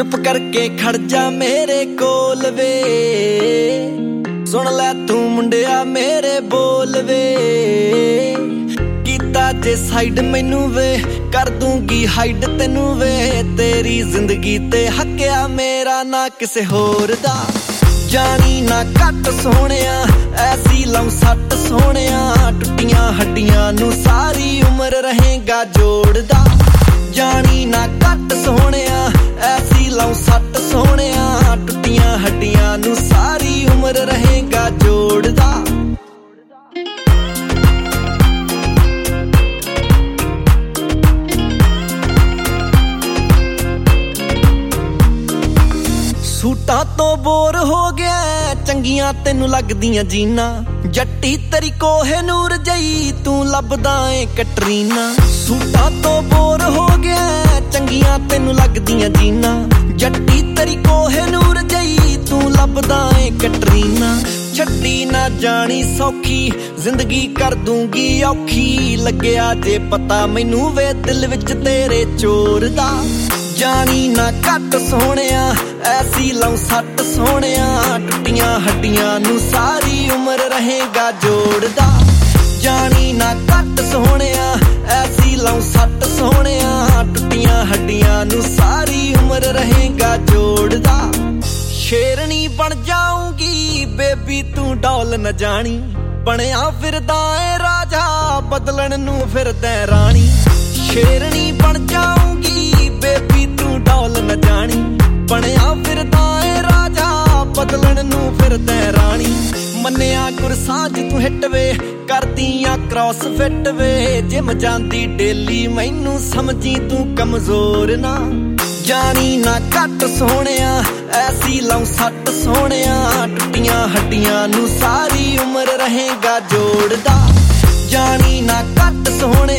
चुप करके खड़ जा मेरे कोल वे, सुन लै तू मुंडिया मेरे बोल वे। कीता जे साइड मैनू वे, कर दूंगी हाइड तेनू वे। तेरी जिंदगी ते हक्या मेरा ना किसे होर दा। जानी ना घट सोहणिया ऐसी लम सट सोहणिया, टुटियां हड्डियां नू सारी उम्र रहेगा जोड़दा। जानी ना घट सोहणिया ऐसी लव सट सोहणिया, टुटियां हड्डियां नू सारी उम्र रहेगा जोड़दा। सूटां तो बोर हो गया चंगियां तेनू लगदियां जीना, जट्टी तेरी कोहे नूर जई तू लभदा ए कटरीना। सूटां तो बोर हो गया चंगियां तेनू लगदियां जीना, जट्टी तेरी कोहे नूर जई तू लभदा ए कटरीना। छड्डी ना जानी सौखी जिंदगी कर दूंगी औखी, लग्या जे पता मैनू वे दिल विच तेरे चोर दा। जानी ना घट सोहणिया ऐसी लव सट सोहणिया, टुटियां हड्डियां नू सारी उम्र रहेगा जोड़दा। जानी ना घट सोहणिया ऐसी लव सट सोहणिया, टुटियां हड्डियां नू सारी उम्र रहेगा जोड़दा। शेरनी बन जाऊंगी बेबी तू डौल न जानी, बनया फिरदा ए राजा बदलन नू फिरदा रानी। शेरनी बन जाऊंगी बेबी तू डौल न जानी, बनया फिरदा ए राजा बदलन नू फिरदा रानी। मन्निया गुरसाज तू हिट वे, करदियां क्रॉस फिट वे। जिम जांदी डेली मैनू समझी तू कमजोर ना। जानी ना घट सोहणिया ऐसी लव सट सोहणिया, टुटियां हड्डियां नू सारी उम्र रहेगा जोड़दा। जानी ना घट सोहणिया